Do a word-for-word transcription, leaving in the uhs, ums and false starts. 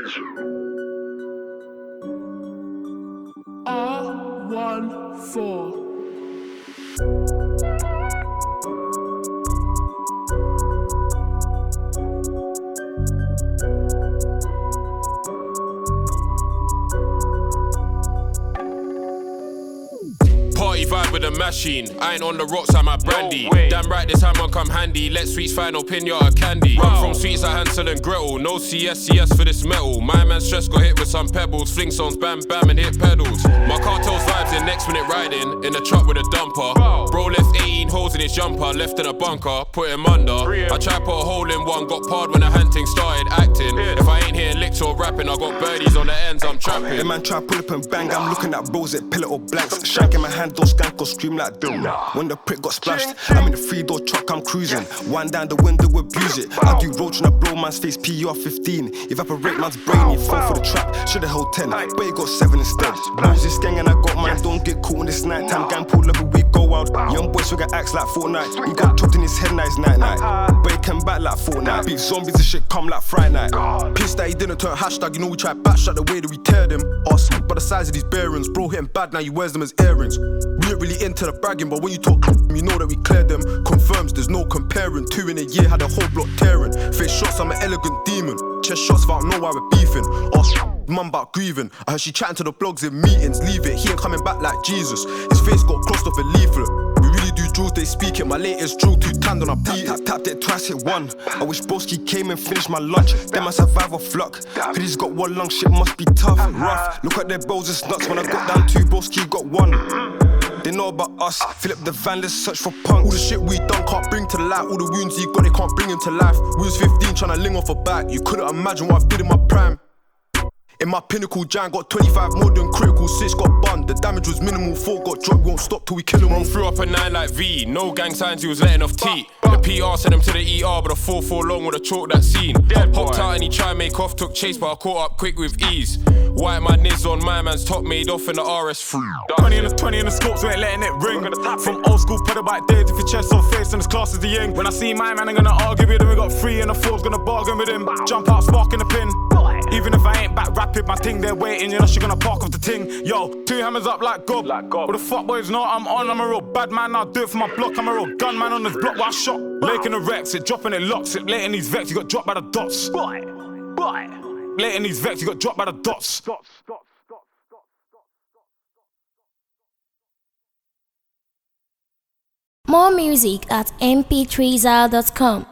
R one four. Party vibe with a machine. I ain't on the rocks, I'm at brandy. No Damn right, this time I'll come handy. Let sweets final pinata candy. Wow. From sweets like Hansel and Gretel. No C S C S for this metal. My man stress got hit with some pebbles. Fling songs, bam bam and hit pedals. My cartel's vibes in next minute riding. In the truck with a dumper. Wow. Bro left eighteen holes in his jumper. Left in a bunker, put him under. I tried put a hole in one. Got parred when the hunting started acting. Yeah. If I ain't here licks or rapping, I got birdies on the ends, I'm trapping. Hey man, try pull up and bang. I'm looking at bros at pillar or blanks. Shank in my hand, don't skank or scream like doom. When the prick got splashed, I'm in the three door truck, I'm cruising. Wind down the window, abuse it. I do roach and I blow man's face, P R fifteen. Evaporate man's brain, he fall for the trap. Should've held ten, but he got seven instead. Bros this gang and I got mine, don't get caught in this night time. Gang pull up and we go out. Young boys we got acts like Fortnite. He got chopped in his head, now it's night night. But he came back like Fortnite. Beef zombies and shit come like Friday night. Pissed that he didn't turn hashtag, you know we try backshot the way that we tear them. Us, by the size of these bearings, bro hitting bad, now he wears them as earrings. We ain't really into the bragging, but when you talk, you know that we cleared them. Confirms there's no comparing. Two in a year had a whole block tearing. Face shots, I'm an elegant demon. Chest shots, if I don't know why we're beefing. Us, mum about grieving. I heard she chatting to the blogs in meetings. Leave it, he ain't coming back like Jesus. His face got crossed off a leaflet. We really do drills, they speak it. My latest drill, two tanned on a beat. Tap, tap, tapped it twice, hit one. I wish Broski came and finished my lunch. Then I survive or flock. Cause he's got one lung, shit must be tough, rough. Look at their bowls, it's nuts. When I got down two, Broski got one. They know about us, fill up the van, let's search for punks. All the shit we done can't bring to light. All the wounds he got, they can't bring him to life. We was fifteen tryna ling off a back. You couldn't imagine what I did in my prime. In my pinnacle, Jan got twenty-five more than critical. Six got bunned, the damage was minimal. Four got dropped, won't stop till we kill him. Run through up a nine like V, no gang signs, he was letting off T. The P R sent him to the E R, but a four four long with a chalk that scene. Hopped out and he tried make off, took chase, but I caught up quick with ease. White man niz on my man's top, made off in the R S three. twenty in the twenty in the scopes, we ain't letting it ring. From old school pedal-bike days, if your chest or face, and his class is the yang. When I see my man, I'm gonna argue with him. We got three and a four's gonna bargain with him. Jump out, sparking the pin. Even if I ain't back rapid, my ting they're waiting, you know she gonna park off the ting. Yo, two hammers up like gob. Like gob. What the fuck boys know I'm on, I'm a real bad man, I'll do it for my block. I'm a real gunman on this block, where I shot. Laking the Rex, it dropping it locks. It late in these vex, you got dropped by the dots. Boy, boy. Late in these vex, you got dropped by the dots. Dots, dots. More music at m p three zal dot com.